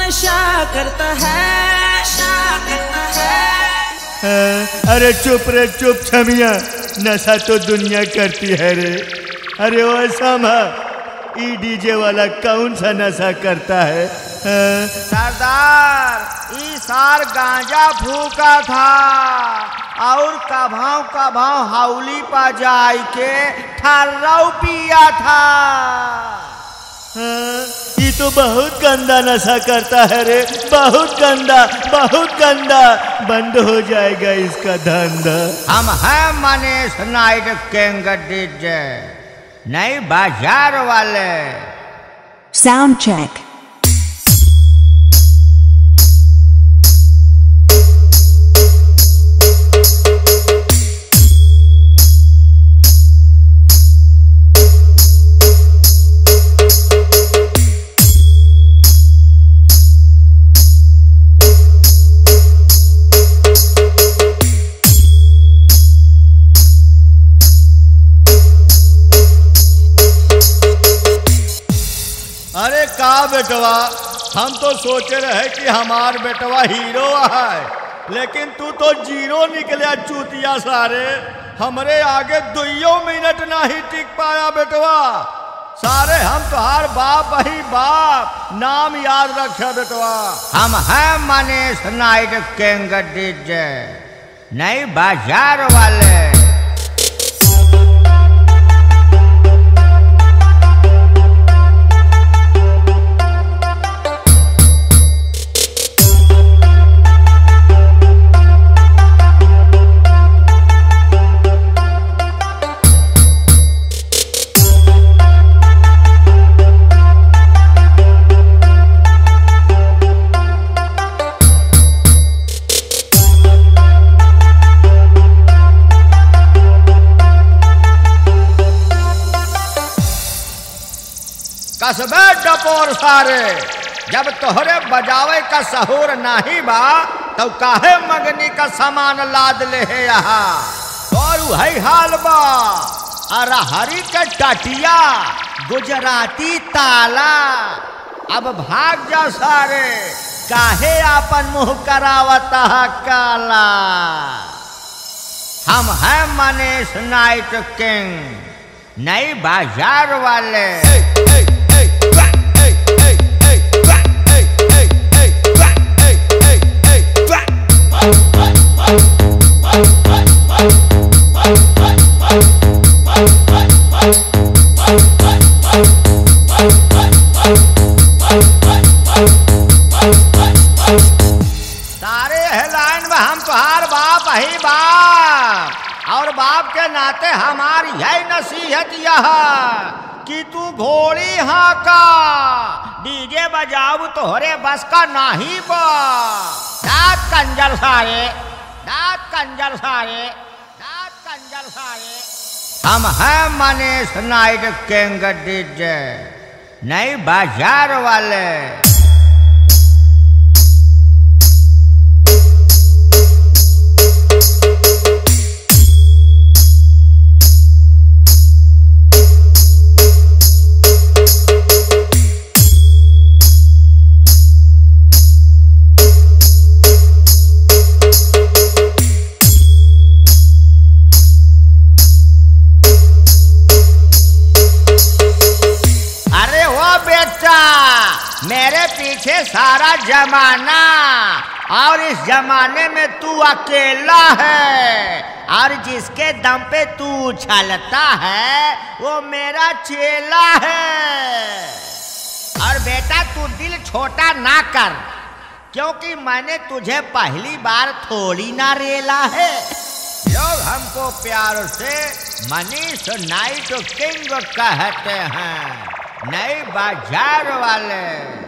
नशा करता है, नशा करता है। अरे चुप रे चुप छमिया, नशा तो दुनिया करती है रे। अरे वो सामा, ई डीजे वाला कौन सा नशा करता है? सरदार, ई सार गांजा फूका था और कभाव हाउली पा जाई के ठर्राऊ पिया था। ये तो बहुत गंदा नशा करता है रे, बहुत गंदा, बहुत गंदा। बंद हो जाएगा इसका धंधा। हम हैं मनीष नाइट किंग डीजे, नई बाजार वाले। Sound check. अरे का बेटवा, हम तो सोचे रहे कि हमार बेटवा हीरो है, लेकिन तू तो जीरो निकलिया चूतिया सारे। हमरे आगे 2 मिनट नहीं टिक पाया बेटवा। सारे हम तुहार बाप ही बाप, नाम याद रखे बेटवा। हम हैं मनीष नाइट किंग डीजे, नई बाजार वाले। कसबे डपोर सारे, जब तोहरे बजावे का सहूर नहीं बा तो काहे मगनी का सामान लाद ले है यहाँ। और वही हाल बा अरहरी का टाटिया, गुजराती ताला। अब भाग जा सारे, काहे आपन मुंह करावता काला। हम हैं मनीष नाइट किंग, नई बाजार वाले। सारे हेलाइन में हम तुहार बाप ही बाप, और बाप के नाते हमारी यही नसीहत यह कि तू घोड़ी हाका, डीजे बजाऊ तोहरे बस का नहीं बा। दांत कंजर सारे, दांत कंजर सारे, दांत कंजर सारे। हम हैं मनीष नाइट किंग डीजे, नई बाजार वाले। मेरे पीछे सारा जमाना, और इस जमाने में तू अकेला है, और जिसके दम पे तू उछलता है वो मेरा चेला है। और बेटा तू दिल छोटा ना कर, क्योंकि मैंने तुझे पहली बार थोड़ी ना रेला है। लोग हमको प्यार से मनीष नाइट किंग कहते हैं, नई बाजार वाले।